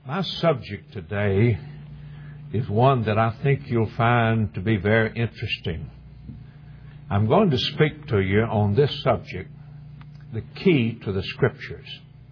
My subject today is one that I think you'll find to be very interesting. I'm going to speak to you on this subject, the key to the Scriptures.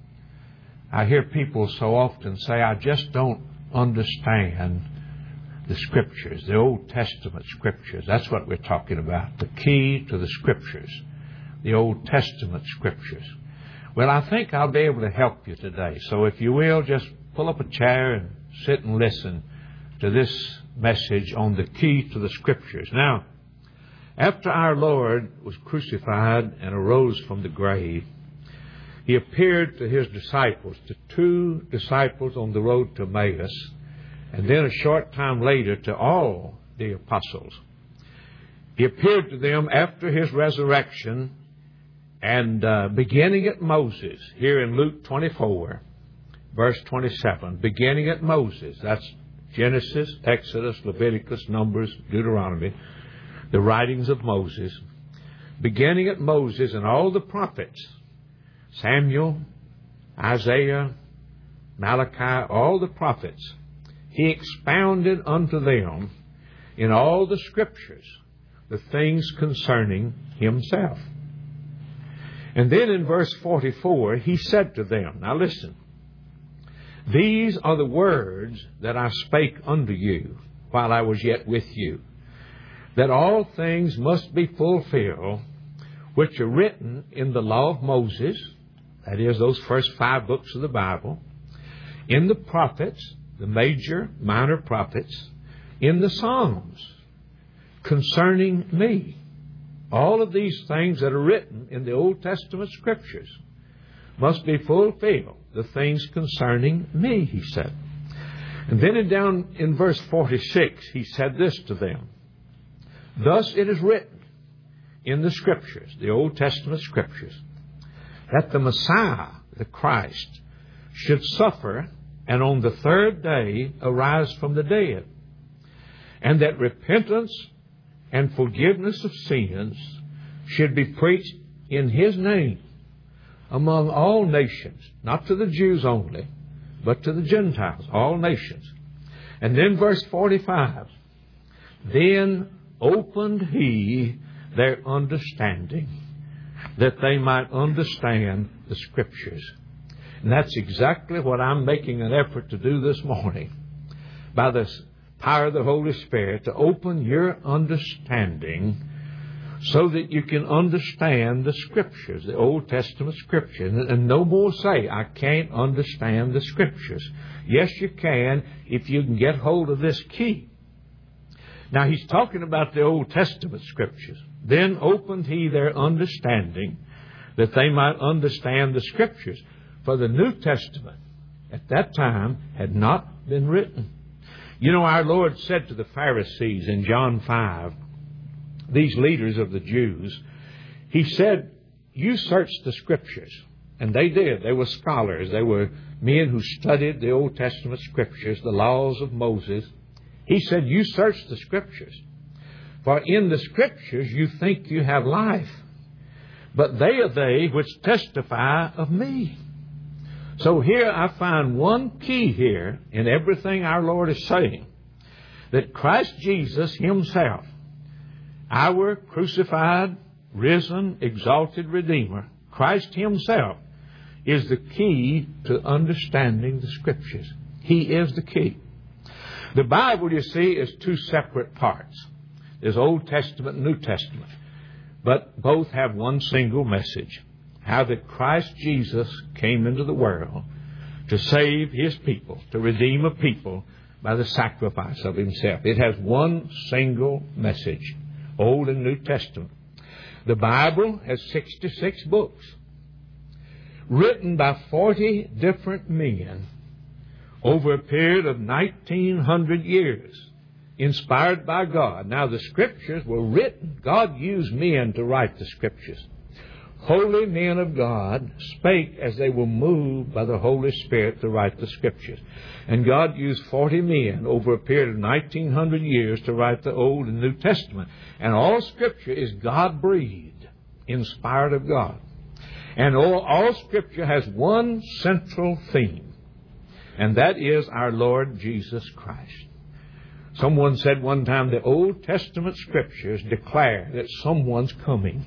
I hear people so often say, I just don't understand the Scriptures, the Old Testament Scriptures. That's what we're talking about, the key to the Scriptures, the Old Testament Scriptures. Well, I think I'll be able to help you today. So if you will, just pull up a chair and sit and listen to this message on the key to the Scriptures. Now, after our Lord was crucified and arose from the grave, He appeared to His disciples, to two disciples on the road to Emmaus, and then a short time later to all the apostles. He appeared to them after His resurrection and beginning at Moses, here in Luke 24, verse 27, beginning at Moses. That's Genesis, Exodus, Leviticus, Numbers, Deuteronomy, the writings of Moses. Beginning at Moses and all the prophets, Samuel, Isaiah, Malachi, all the prophets, He expounded unto them in all the Scriptures the things concerning Himself. And then in verse 44, He said to them, now listen, these are the words that I spake unto you while I was yet with you, that all things must be fulfilled which are written in the law of Moses, that is, those first 5 books of the Bible, in the prophets, the major, minor prophets, in the Psalms, concerning me. All of these things that are written in the Old Testament Scriptures must be fulfilled, the things concerning me, He said. And then down in verse 46, He said this to them, thus it is written in the Scriptures, the Old Testament Scriptures, that the Messiah, the Christ, should suffer and on the third day arise from the dead, and that repentance and forgiveness of sins should be preached in His name among all nations, not to the Jews only, but to the Gentiles, all nations. And then verse 45, then opened He their understanding, that they might understand the Scriptures. And that's exactly what I'm making an effort to do this morning, by the power of the Holy Spirit, to open your understanding so that you can understand the Scriptures, the Old Testament Scriptures. And no more say, I can't understand the Scriptures. Yes, you can, if you can get hold of this key. Now, He's talking about the Old Testament Scriptures. Then opened He their understanding, that they might understand the Scriptures. For the New Testament at that time had not been written. You know, our Lord said to the Pharisees in John 5, these leaders of the Jews, He said, you search the Scriptures. And they did. They were scholars. They were men who studied the Old Testament Scriptures, the laws of Moses. He said, you search the Scriptures. For in the Scriptures you think you have life, but they are they which testify of me. So here I find one key here in everything our Lord is saying, that Christ Jesus Himself, our crucified, risen, exalted Redeemer, Christ Himself, is the key to understanding the Scriptures. He is the key. The Bible, you see, is 2 separate parts. There's Old Testament and New Testament, but both have one single message. How that Christ Jesus came into the world to save His people, to redeem a people by the sacrifice of Himself. It has one single message, Old and New Testament. The Bible has 66 books, written by 40 different men over a period of 1900 years, inspired by God. Now, the Scriptures were written. God used men to write the Scriptures. Holy men of God spake as they were moved by the Holy Spirit to write the Scriptures. And God used 40 men over a period of 1900 years to write the Old and New Testament. And all Scripture is God-breathed, inspired of God. And all Scripture has one central theme. And that is our Lord Jesus Christ. Someone said one time the Old Testament Scriptures declare that someone's coming.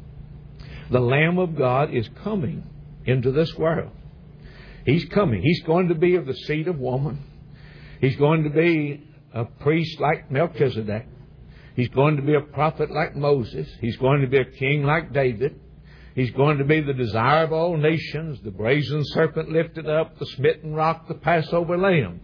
The Lamb of God is coming into this world. He's coming. He's going to be of the seed of woman. He's going to be a priest like Melchizedek. He's going to be a prophet like Moses. He's going to be a king like David. He's going to be the desire of all nations, the brazen serpent lifted up, the smitten rock, the Passover lamb.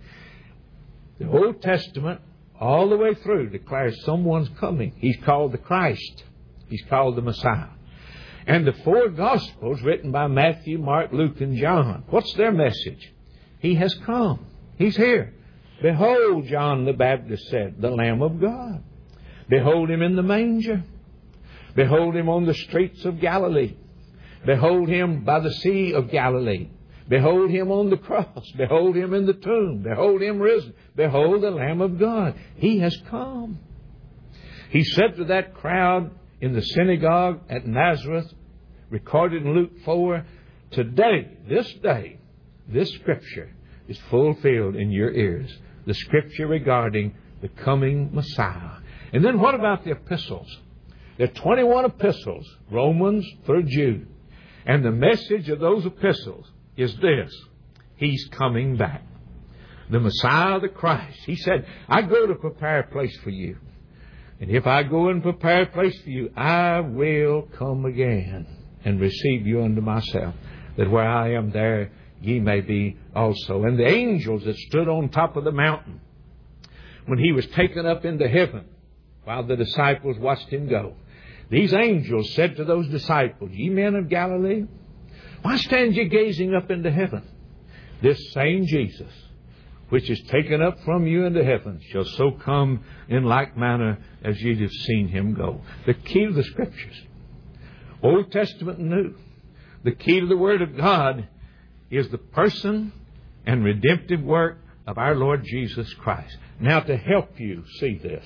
The Old Testament, all the way through, declares someone's coming. He's called the Christ. He's called the Messiah. And the four Gospels written by Matthew, Mark, Luke, and John, what's their message? He has come. He's here. Behold, John the Baptist said, the Lamb of God. Behold Him in the manger. Behold Him on the streets of Galilee. Behold Him by the Sea of Galilee. Behold Him on the cross. Behold Him in the tomb. Behold Him risen. Behold the Lamb of God. He has come. He said to that crowd in the synagogue at Nazareth, recorded in Luke 4, today, this day, this Scripture is fulfilled in your ears. The Scripture regarding the coming Messiah. And then what about the epistles? There are 21 epistles, Romans through Jude. And the message of those epistles is this: He's coming back. The Messiah, the Christ. He said, I go to prepare a place for you. And if I go and prepare a place for you, I will come again and receive you unto myself, that where I am there ye may be also. And the angels that stood on top of the mountain when He was taken up into heaven, while the disciples watched Him go, these angels said to those disciples, ye men of Galilee, why stand ye gazing up into heaven? This same Jesus, which is taken up from you into heaven, shall so come in like manner as ye have seen Him go. The key to the Scriptures, Old Testament and New, the key to the Word of God is the person and redemptive work of our Lord Jesus Christ. Now, to help you see this,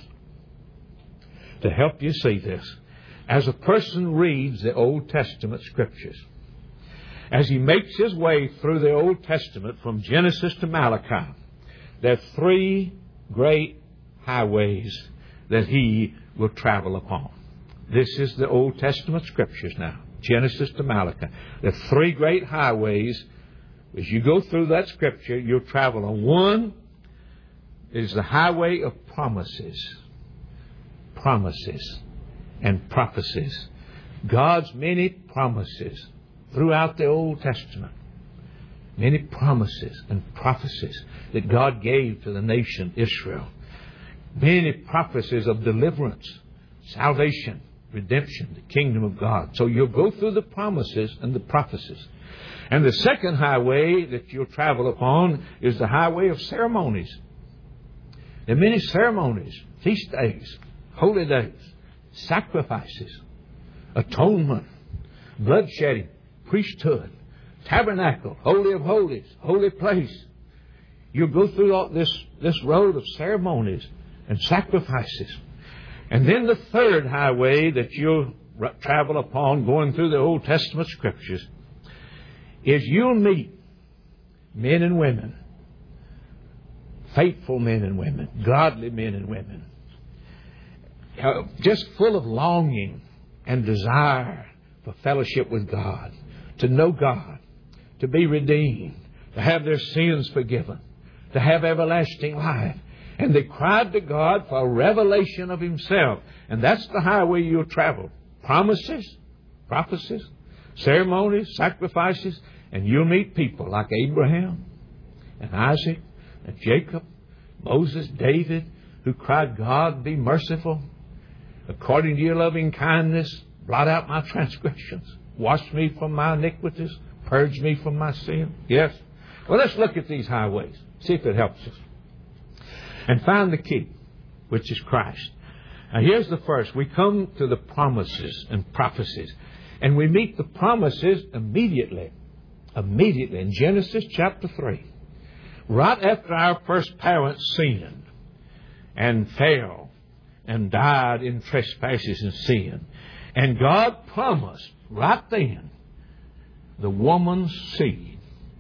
as a person reads the Old Testament Scriptures, as he makes his way through the Old Testament from Genesis to Malachi, there are three great highways that he will travel upon. This is the Old Testament Scriptures now, Genesis to Malachi. There are three great highways. As you go through that Scripture, you'll travel on. One is the highway of promises. Promises and prophecies. God's many promises throughout the Old Testament. Many promises and prophecies that God gave to the nation Israel. Many prophecies of deliverance, salvation, redemption, the kingdom of God. So you'll go through the promises and the prophecies. And the second highway that you'll travel upon is the highway of ceremonies. There are many ceremonies, feast days, holy days, sacrifices, atonement, bloodshedding, priesthood, tabernacle, holy of holies, holy place. You'll go through all this road of ceremonies and sacrifices. And then the third highway that you'll travel upon going through the Old Testament Scriptures is you'll meet men and women, faithful men and women, godly men and women, just full of longing and desire for fellowship with God, to know God, to be redeemed, to have their sins forgiven, to have everlasting life. And they cried to God for a revelation of Himself. And that's the highway you'll travel. Promises, prophecies, ceremonies, sacrifices. And you'll meet people like Abraham and Isaac and Jacob, Moses, David, who cried, God, be merciful. According to your loving kindness, blot out my transgressions. Wash me from my iniquities. Purge me from my sin. Yes? Well, let's look at these highways. See if it helps us. And find the key, which is Christ. Now, here's the first. We come to the promises and prophecies. And we meet the promises immediately. Immediately. In Genesis chapter 3. Right after our first parents sinned and fell and died in trespasses and sin. And God promised right then the woman's seed.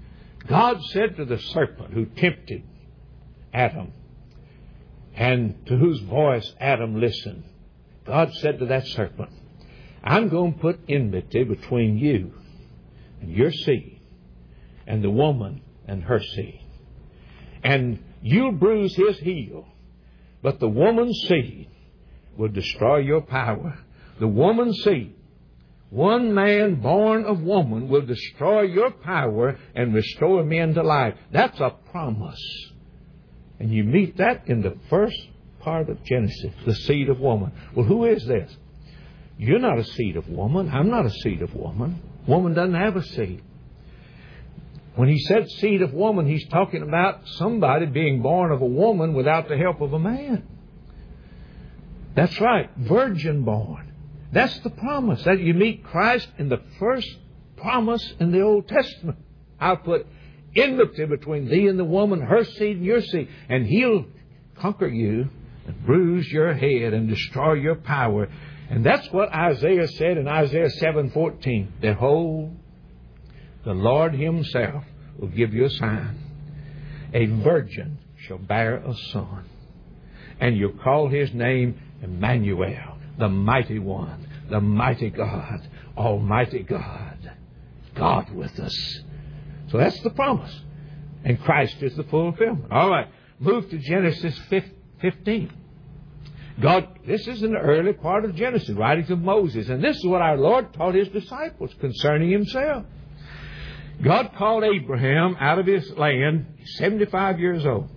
God said to the serpent who tempted Adam, and to whose voice Adam listened, God said to that serpent, I'm going to put enmity between you and your seed and the woman and her seed. And you'll bruise his heel, but the woman's seed will destroy your power. The woman's seed, one man born of woman, will destroy your power and restore men to life. That's a promise. And you meet that in the first part of Genesis, the seed of woman. Well, who is this? You're not a seed of woman. I'm not a seed of woman. Woman doesn't have a seed. When he said seed of woman, he's talking about somebody being born of a woman without the help of a man. That's right, virgin born. That's the promise. That you meet Christ in the first promise in the Old Testament. I'll put enmity between thee and the woman, her seed and your seed, and he'll conquer you and bruise your head and destroy your power. And that's what Isaiah said in Isaiah 7:14. Behold, the Lord himself will give you a sign. A virgin shall bear a son, and you'll call his name Emmanuel, the mighty one, the mighty God, almighty God, God with us. So that's the promise. And Christ is the fulfillment. All right, move to Genesis 15. God, this is in the early part of Genesis, writings of Moses. And this is what our Lord taught his disciples concerning himself. God called Abraham out of his land, 75 years old.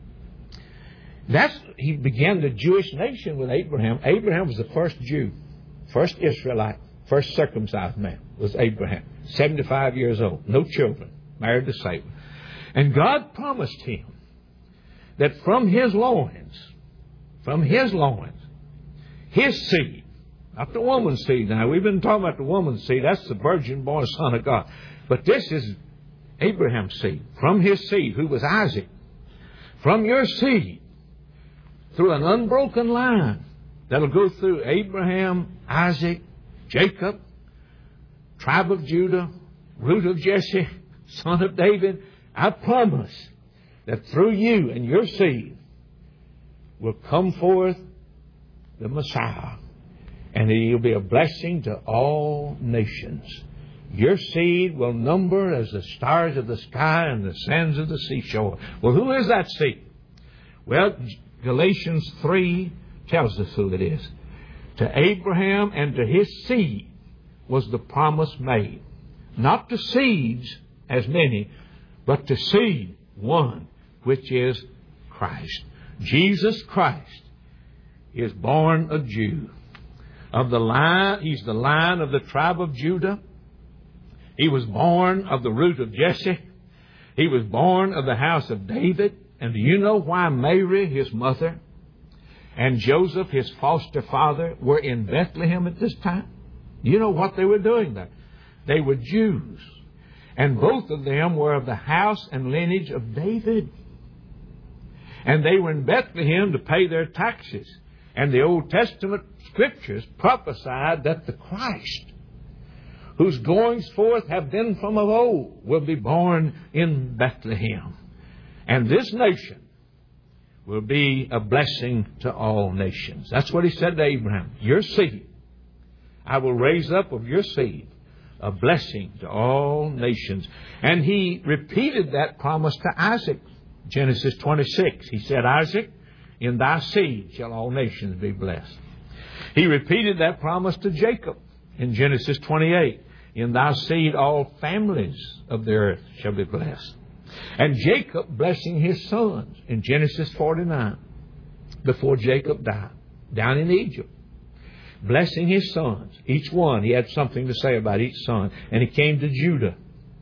He began the Jewish nation with Abraham. Abraham was the first Jew, first Israelite, first circumcised man was Abraham. 75 years old, no children, married to Sarah. And God promised him that from his loins, his seed, not the woman's seed. Now, we've been talking about the woman's seed. That's the virgin-born Son of God. But this is Abraham's seed. From his seed, who was Isaac. From your seed, through an unbroken line that'll go through Abraham, Isaac, Jacob, tribe of Judah, root of Jesse, son of David. I promise that through you and your seed will come forth the Messiah, and he'll be a blessing to all nations. Your seed will number as the stars of the sky and the sands of the seashore. Well, who is that seed? Well, Galatians 3 tells us who it is. To Abraham and to his seed was the promise made. Not to seeds as many, but to seed one, which is Christ. Jesus Christ is born a Jew. He's the line of the tribe of Judah. He was born of the root of Jesse. He was born of the house of David. And do you know why Mary, his mother, and Joseph, his foster father, were in Bethlehem at this time? You know what they were doing there? They were Jews. And both of them were of the house and lineage of David. And they were in Bethlehem to pay their taxes. And the Old Testament scriptures prophesied that the Christ, whose goings forth have been from of old, will be born in Bethlehem. And this nation will be a blessing to all nations. That's what he said to Abraham. Your seed, I will raise up of your seed a blessing to all nations. And he repeated that promise to Isaac. Genesis 26. He said, Isaac, in thy seed shall all nations be blessed. He repeated that promise to Jacob in Genesis 28. In thy seed all families of the earth shall be blessed. And Jacob blessing his sons in Genesis 49, before Jacob died, down in Egypt, blessing his sons. Each one, he had something to say about each son. And he came to Judah.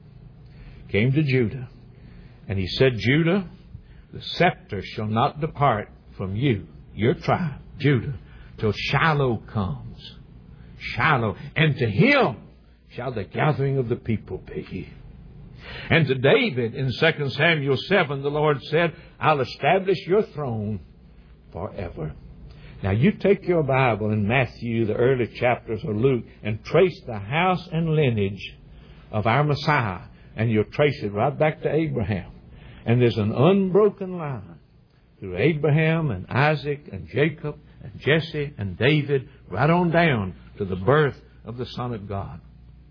And he said, Judah, the scepter shall not depart from you, your tribe, Judah, till Shiloh comes. Shiloh. And to him shall the gathering of the people be. And to David in 2 Samuel 7, the Lord said, I'll establish your throne forever. Now you take your Bible in Matthew, the early chapters, or Luke, and trace the house and lineage of our Messiah and you'll trace it right back to Abraham. And there's an unbroken line through Abraham and Isaac and Jacob and Jesse and David, right on down to the birth of the Son of God.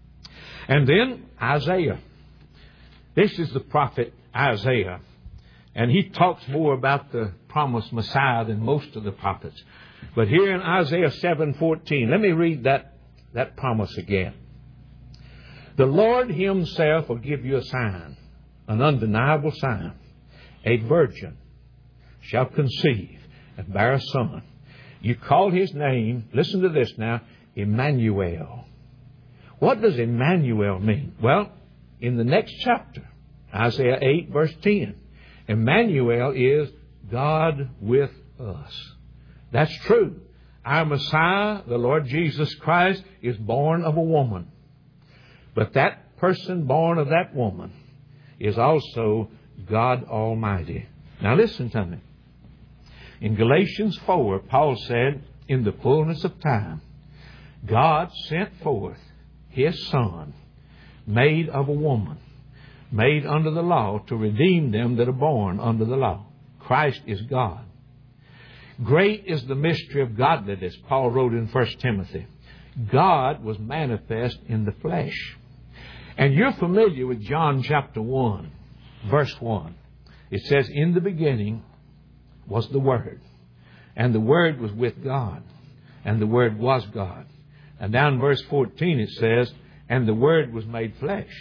And then Isaiah. This is the prophet Isaiah. And he talks more about the promised Messiah than most of the prophets. But here in Isaiah 7:14, let me read that promise again. The Lord Himself will give you a sign, an undeniable sign. A virgin shall conceive and bear a son. You call his name, listen to this now, Emmanuel. What does Emmanuel mean? Well, in the next chapter, Isaiah 8, verse 10, Emmanuel is God with us. That's true. Our Messiah, the Lord Jesus Christ, is born of a woman. But that person born of that woman is also God Almighty. Now listen to me. In Galatians 4, Paul said, in the fullness of time, God sent forth His Son, made of a woman, made under the law, to redeem them that are born under the law. Christ is God. Great is the mystery of godliness, Paul wrote in 1 Timothy. God was manifest in the flesh. And you're familiar with John chapter 1, verse 1. It says, in the beginning was the Word, and the Word was with God, and the Word was God. And down in verse 14 it says, and the Word was made flesh.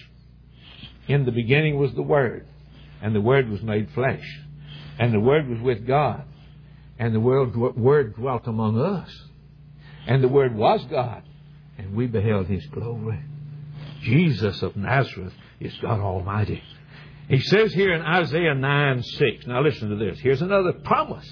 In the beginning was the Word, and the Word was made flesh. And the Word was with God, and the Word dwelt among us. And the Word was God, and we beheld His glory. Jesus of Nazareth is God Almighty. He says here in Isaiah 9:6. Now listen to this. Here's another promise.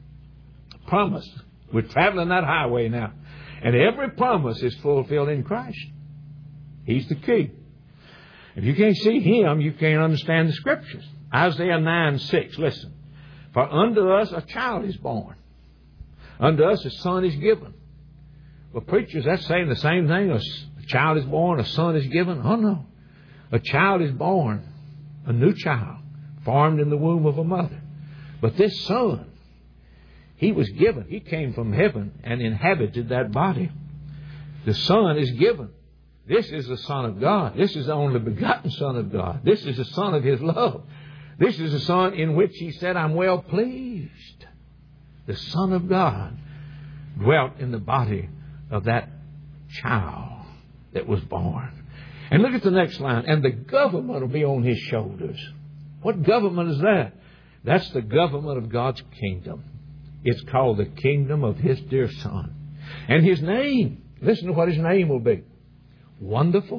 Promise. We're traveling that highway now. And every promise is fulfilled in Christ. He's the key. If you can't see Him, you can't understand the Scriptures. Isaiah 9:6. Listen. For unto us a child is born. Unto us a son is given. Well, preachers, that's saying the same thing. A child is born, a son is given. Oh, no. A child is born. A new child, formed in the womb of a mother. But this Son, He was given. He came from heaven and inhabited that body. The Son is given. This is the Son of God. This is the only begotten Son of God. This is the Son of His love. This is the Son in which He said, I'm well pleased. The Son of God dwelt in the body of that child that was born. And look at the next line. And the government will be on His shoulders. What government is that? That's the government of God's kingdom. It's called the kingdom of His dear Son. And His name, listen to what His name will be. Wonderful.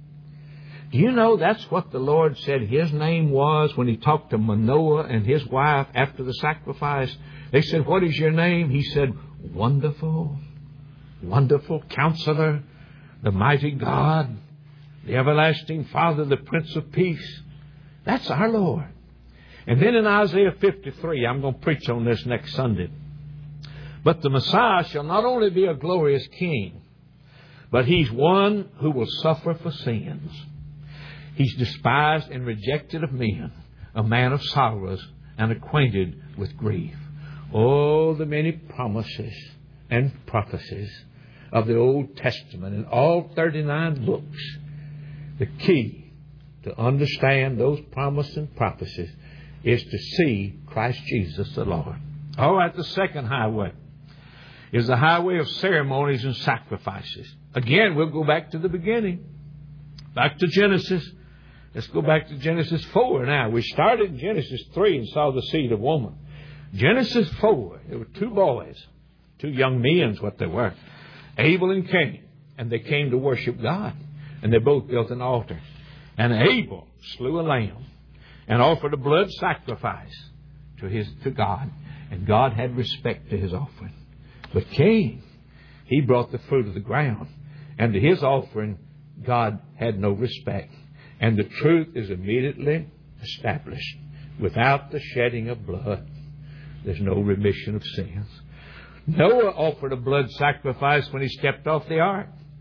Do you know that's what the Lord said His name was when He talked to Manoah and his wife after the sacrifice? They said, what is your name? He said, Wonderful, Wonderful Counselor, the Mighty God, the Everlasting Father, the Prince of Peace. That's our Lord. And then in Isaiah 53, I'm going to preach on this next Sunday. But the Messiah shall not only be a glorious King, but He's one who will suffer for sins. He's despised and rejected of men, a man of sorrows and acquainted with grief. Oh, the many promises and prophecies of the Old Testament in all 39 books. The key to understand those promises and prophecies is to see Christ Jesus the Lord. All right, the second highway is the highway of ceremonies and sacrifices. Again, we'll go back to the beginning, back to Genesis. Let's go back to Genesis 4 now. We started in Genesis 3 and saw the seed of woman. Genesis 4, there were two boys, two young men is what they were, Abel and Cain, and they came to worship God. And they both built an altar. And Abel slew a lamb and offered a blood sacrifice to God. And God had respect to his offering. But Cain, he brought the fruit of the ground. And to his offering, God had no respect. And the truth is immediately established. Without the shedding of blood, there's no remission of sins. Noah offered a blood sacrifice when he stepped off the ark.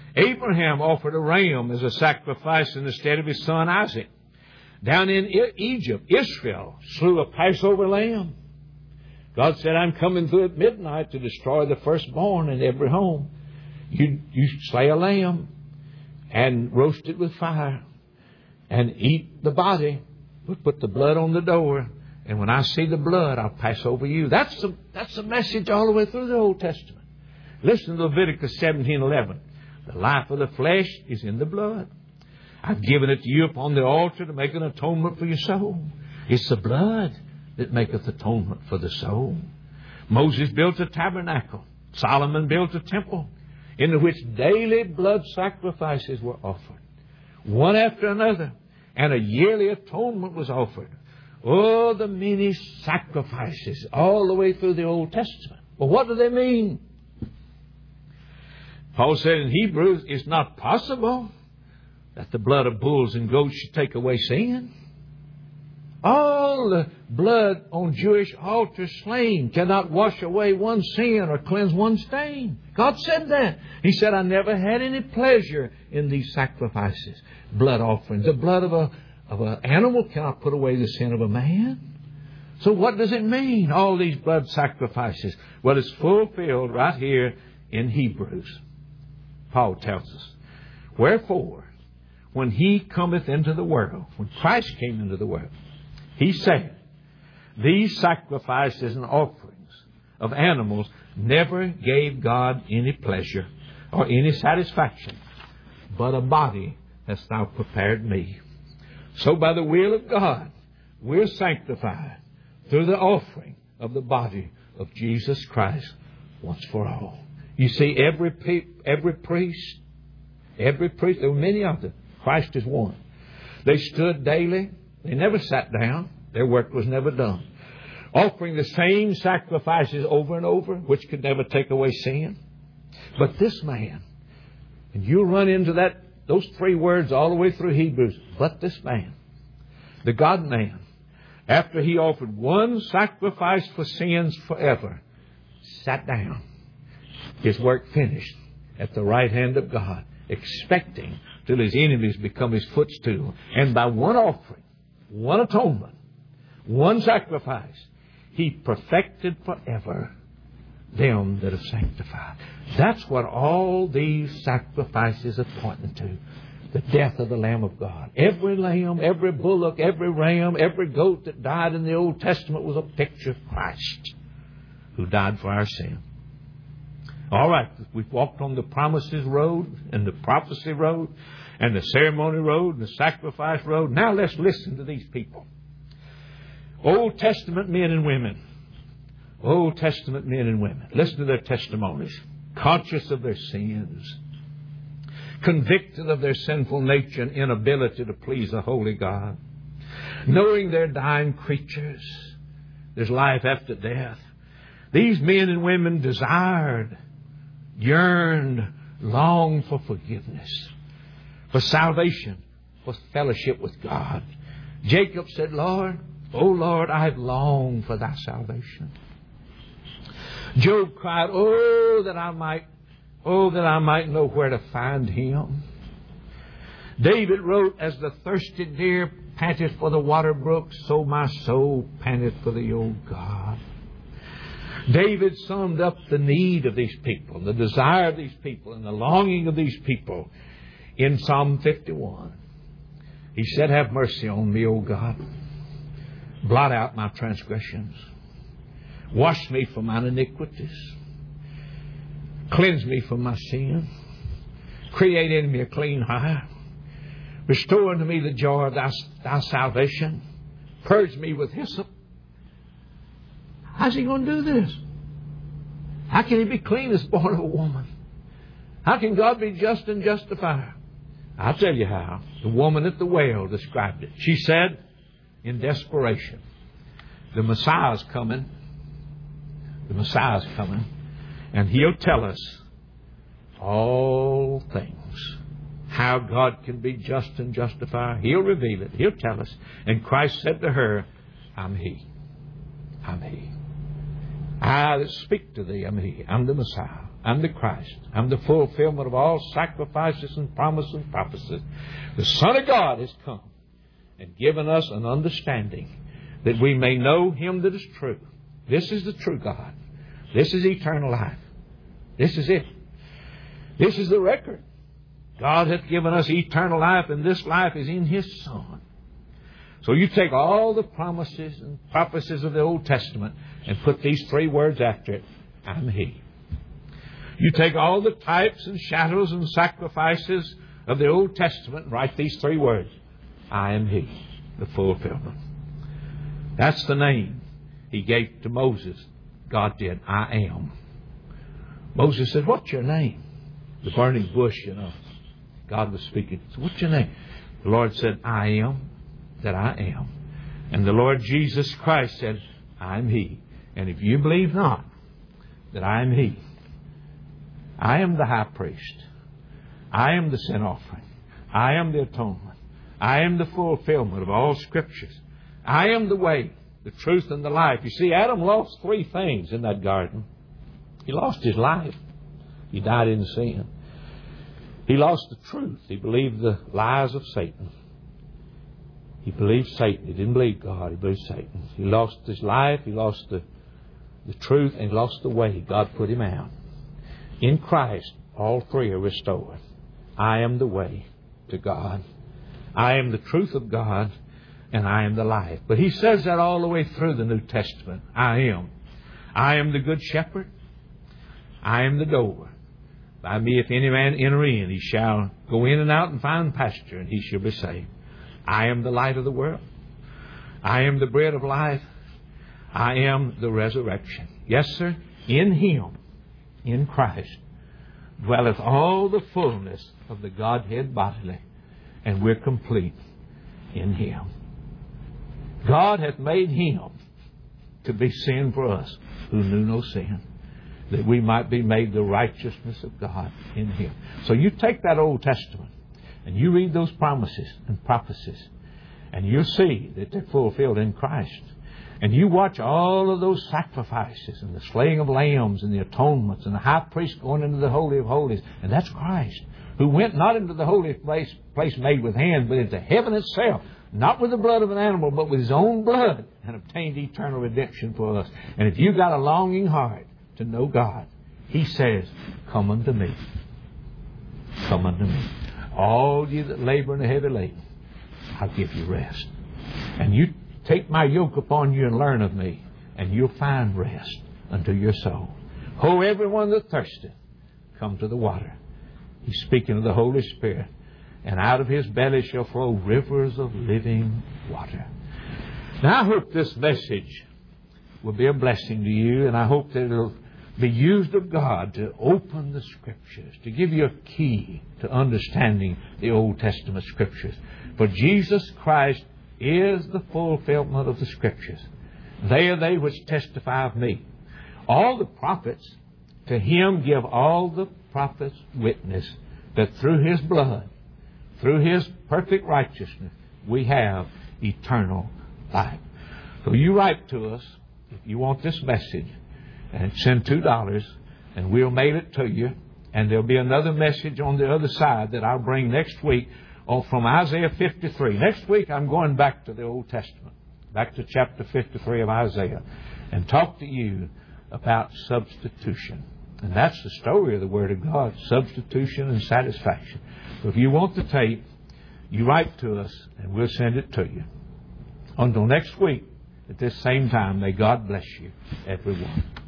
Abraham offered a ram as a sacrifice in the stead of his son Isaac. Down in Egypt, Israel slew a Passover lamb. God said, I'm coming through at midnight to destroy the firstborn in every home. You slay a lamb and roast it with fire and eat the body, but put the blood on the door. And when I see the blood, I'll pass over you. That's the message all the way through the Old Testament. Listen to Leviticus 17:11. The life of the flesh is in the blood. I've given it to you upon the altar to make an atonement for your soul. It's the blood that maketh atonement for the soul. Moses built a tabernacle. Solomon built a temple in which daily blood sacrifices were offered, one after another, and a yearly atonement was offered. Oh, the many sacrifices all the way through the Old Testament. Well, what do they mean? Paul said in Hebrews, it's not possible that the blood of bulls and goats should take away sin. All the blood on Jewish altars slain cannot wash away one sin or cleanse one stain. God said that. He said, I never had any pleasure in these sacrifices, blood offerings. The blood of an animal cannot put away the sin of a man. So what does it mean, all these blood sacrifices? Well, it's fulfilled right here in Hebrews. Paul tells us, wherefore, when he cometh into the world, when Christ came into the world, he said, these sacrifices and offerings of animals never gave God any pleasure or any satisfaction, but a body hast thou prepared me. So by the will of God, we're sanctified through the offering of the body of Jesus Christ once for all. You see, every priest, there were many of them. Christ is one. They stood daily. They never sat down. Their work was never done. Offering the same sacrifices over and over, which could never take away sin. But this man, and you'll run into those three words all the way through Hebrews, but this man, the God-man, after he offered one sacrifice for sins forever, sat down. His work finished at the right hand of God, expecting till his enemies become his footstool. And by one offering, one atonement, one sacrifice, he perfected forever them that are sanctified. That's what all these sacrifices are pointing to. The death of the Lamb of God. Every lamb, every bullock, every ram, every goat that died in the Old Testament was a picture of Christ, who died for our sin. All right, we've walked on the promises road and the prophecy road and the ceremony road and the sacrifice road. Now let's listen to these people. Old Testament men and women. Old Testament men and women. Listen to their testimonies. Conscious of their sins. Convicted of their sinful nature and inability to please a holy God. Knowing they're dying creatures. There's life after death. These men and women desired, yearned, longed for forgiveness, for salvation, for fellowship with God. Jacob said, Lord, O Lord, I have longed for thy salvation. Job cried, Oh, that I might know where to find him. David wrote, as the thirsty deer panteth for the water brook, so my soul panteth for thee, O God. David summed up the need of these people, the desire of these people, and the longing of these people in Psalm 51. He said, have mercy on me, O God. Blot out my transgressions. Wash me from mine iniquities. Cleanse me from my sin. Create in me a clean heart. Restore unto me the joy of thy salvation. Purge me with hyssop. How's he going to do this? How can he be clean as born of a woman? How can God be just and justify? I'll tell you how. The woman at the well described it. She said, in desperation, the Messiah's coming. The Messiah's coming. And he'll tell us all things. How God can be just and justify. He'll reveal it. He'll tell us. And Christ said to her, I'm he. I'm he. I that speak to thee, I'm he. I'm the Messiah. I'm the Christ. I'm the fulfillment of all sacrifices and promises and prophecies. The Son of God has come and given us an understanding that we may know Him that is true. This is the true God. This is eternal life. This is it. This is the record. God hath given us eternal life, and this life is in His Son. So you take all the promises and prophecies of the Old Testament and put these three words after it. I'm He. You take all the types and shadows and sacrifices of the Old Testament and write these three words. I am He, the fulfillment. That's the name He gave to Moses. God did. I am. Moses said, what's your name? The burning bush, God was speaking. So what's your name? The Lord said, I am that I am. And the Lord Jesus Christ said, I am He. And if you believe not that I am He, I am the high priest. I am the sin offering. I am the atonement. I am the fulfillment of all Scriptures. I am the way, the truth, and the life. You see, Adam lost three things in that garden. He lost his life. He died in sin. He lost the truth. He believed the lies of Satan. He believed Satan. He didn't believe God. He believed Satan. He lost his life. He lost the truth. And he lost the way. God put him out. In Christ, all three are restored. I am the way to God. I am the truth of God. And I am the life. But He says that all the way through the New Testament. I am. I am the good shepherd. I am the door. By me, if any man enter in, he shall go in and out and find pasture, and he shall be saved. I am the light of the world. I am the bread of life. I am the resurrection. Yes, sir. In Him, in Christ, dwelleth all the fullness of the Godhead bodily, and we're complete in Him. God hath made Him to be sin for us who knew no sin, that we might be made the righteousness of God in Him. So you take that Old Testament and you read those promises and prophecies, and you see that they're fulfilled in Christ. And you watch all of those sacrifices and the slaying of lambs and the atonements and the high priest going into the Holy of Holies. And that's Christ, who went not into the holy place made with hands, but into heaven itself. Not with the blood of an animal, but with His own blood, and obtained eternal redemption for us. And if you've got a longing heart to know God, He says, come unto me. Come unto me. All ye that labor and are heavy laden, I'll give you rest. And you take my yoke upon you and learn of me, and you'll find rest unto your soul. Ho, everyone that thirsteth, come to the water. He's speaking of the Holy Spirit. And out of His belly shall flow rivers of living water. Now I hope this message will be a blessing to you, and I hope that it'll be used of God to open the Scriptures, to give you a key to understanding the Old Testament Scriptures. For Jesus Christ is the fulfillment of the Scriptures. They are they which testify of me. All the prophets, to Him give all the prophets witness that through His blood, through His perfect righteousness, we have eternal life. So you write to us if you want this message, and send $2, and we'll mail it to you. And there'll be another message on the other side that I'll bring next week from Isaiah 53. Next week I'm going back to the Old Testament, back to chapter 53 of Isaiah, and talk to you about substitution. And that's the story of the Word of God, substitution and satisfaction. So if you want the tape, you write to us and we'll send it to you. Until next week, at this same time, may God bless you, everyone.